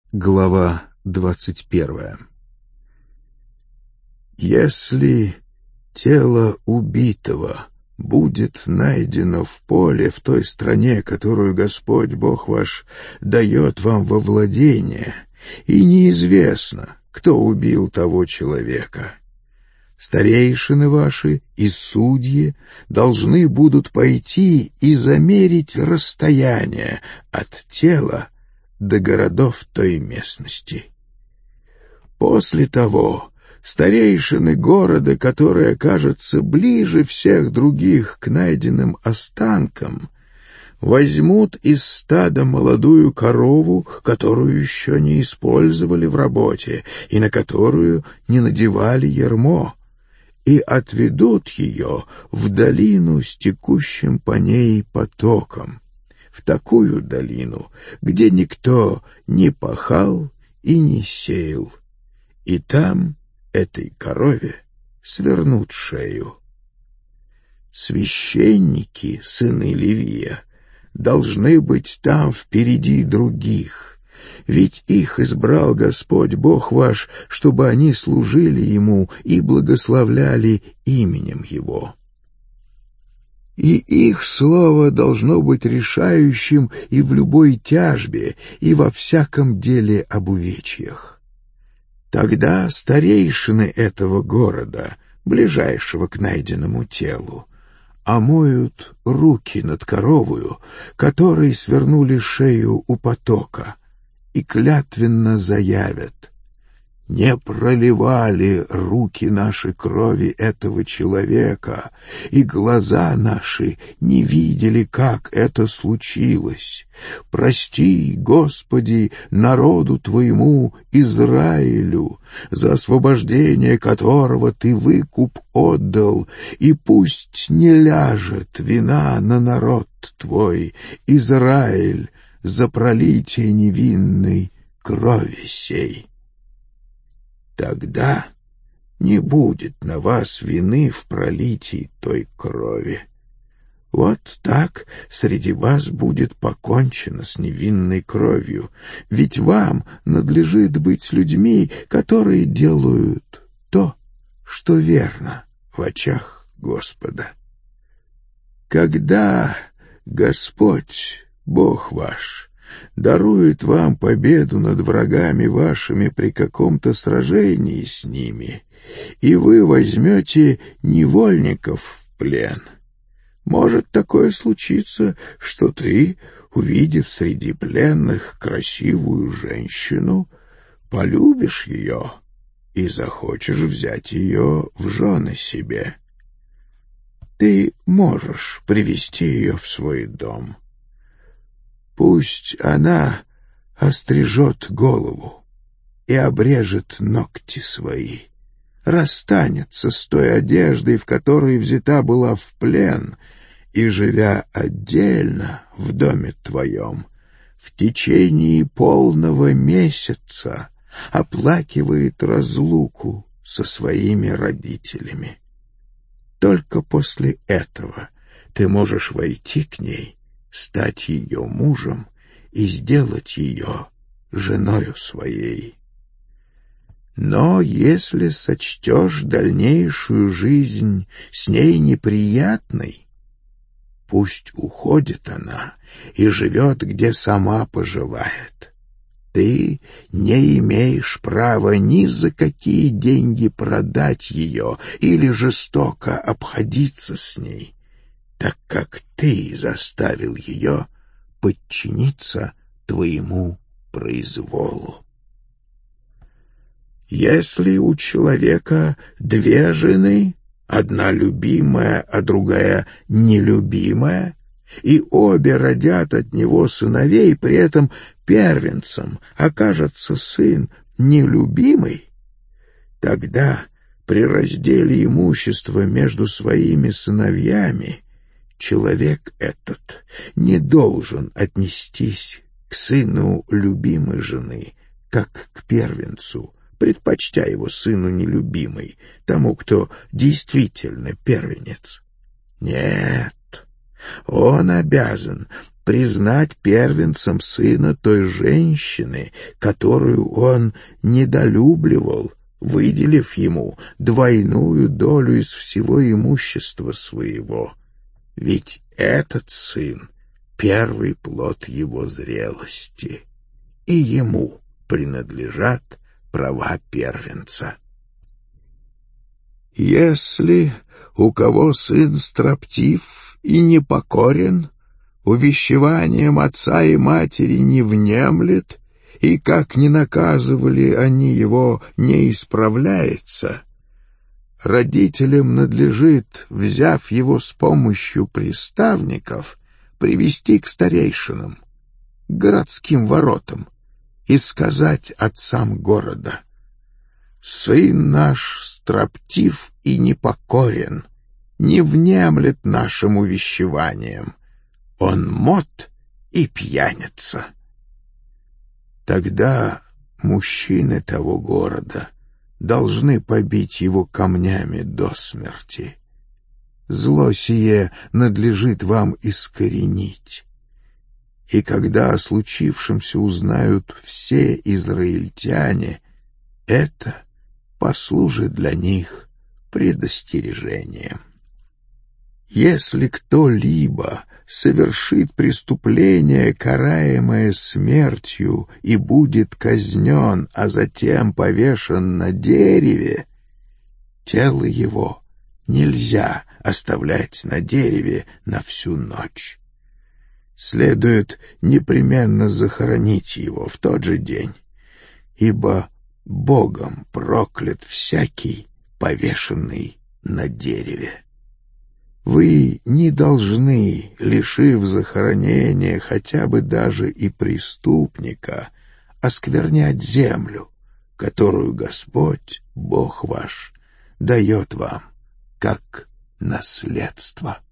Глава 21. Если тело убитого будет найдено в поле в той стране, которую Господь Бог ваш дает вам во владение, и неизвестно, кто убил того человека, старейшины ваши и судьи должны будут пойти и замерить расстояние от тела до городов той местности. После того старейшины города, который окажется ближе всех других к найденным останкам, возьмут из стада молодую корову, которую еще не использовали в работе и на которую не надевали ярмо, и отведут ее в долину с текущим по ней потоком, в такую долину, где никто не пахал и не сеял, и там этой корове свернут шею. Священники, сыны Левия, должны быть там впереди других, ведь их избрал Господь Бог ваш, чтобы они служили Ему и благословляли именем Его. И их слово должно быть решающим и в любой тяжбе, и во всяком деле об увечьях. Тогда старейшины этого города, ближайшего к найденному телу, омоют руки над коровою, которой свернули шею у потока, и клятвенно заявят: «Не проливали руки наши крови этого человека, и глаза наши не видели, как это случилось. Прости, Господи, народу Твоему Израилю, за освобождение которого Ты выкуп отдал, и пусть не ляжет вина на народ Твой, Израиль, за пролитие невинной крови сей. Тогда не будет на вас вины в пролитии той крови. Вот так среди вас будет покончено с невинной кровью, ведь вам надлежит быть с людьми, которые делают то, что верно в очах Господа. Когда Господь, Бог ваш, дарует вам победу над врагами вашими при каком-то сражении с ними, и вы возьмете невольников в плен, может такое случиться, что ты, увидев среди пленных красивую женщину, полюбишь ее и захочешь взять ее в жены себе. Ты можешь привести ее в свой дом. Пусть она острижет голову и обрежет ногти свои, расстанется с той одеждой, в которой взята была в плен, и, живя отдельно в доме твоем, в течение полного месяца оплакивает разлуку со своими родителями. Только после этого ты можешь войти к ней, стать ее мужем и сделать ее женою своей. Но если сочтешь дальнейшую жизнь с ней неприятной, пусть уходит она и живет, где сама пожелает. Ты не имеешь права ни за какие деньги продать ее или жестоко обходиться с ней, так как ты заставил ее подчиниться твоему произволу. Если у человека две жены, одна любимая, а другая нелюбимая, и обе родят от него сыновей, при этом первенцем окажется сын нелюбимый, тогда при разделе имущества между своими сыновьями человек этот не должен отнестись к сыну любимой жены, как к первенцу, предпочтя его сыну нелюбимой, тому, кто действительно первенец. Нет, он обязан признать первенцем сына той женщины, которую он недолюбливал, выделив ему двойную долю из всего имущества своего. Ведь этот сын — первый плод его зрелости, и ему принадлежат права первенца. Если у кого сын строптив и непокорен, увещеванием отца и матери не внемлет, и, как ни наказывали они его, не исправляется, родителям надлежит, взяв его с помощью приставников, привести к старейшинам, к городским воротам, и сказать отцам города: «Сын наш строптив и непокорен, не внемлет нашим увещеваниям, он мот и пьяница». Тогда мужчины того города должны побить его камнями до смерти. Зло сие надлежит вам искоренить. И когда о случившемся узнают все израильтяне, это послужит для них предостережением. Если кто-либо совершит преступление, караемое смертью, и будет казнен, а затем повешен на дереве, тело его нельзя оставлять на дереве на всю ночь. Следует непременно захоронить его в тот же день, ибо Богом проклят всякий, повешенный на дереве. Вы не должны, лишив захоронения хотя бы даже и преступника, осквернять землю, которую Господь, Бог ваш, дает вам как наследство.